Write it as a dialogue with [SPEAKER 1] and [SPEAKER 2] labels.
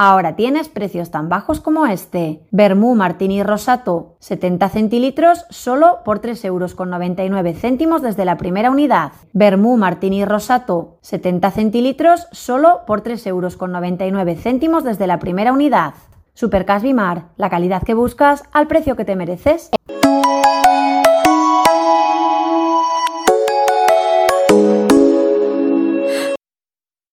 [SPEAKER 1] Ahora tienes precios tan bajos como este. Vermú Martini Rosato, 70 centilitros, solo por 3,99 € desde la primera unidad. Vermú Martini Rosato, 70 centilitros, solo por 3,99 € desde la primera unidad. Supercash Bimar, la calidad que buscas al precio que te mereces.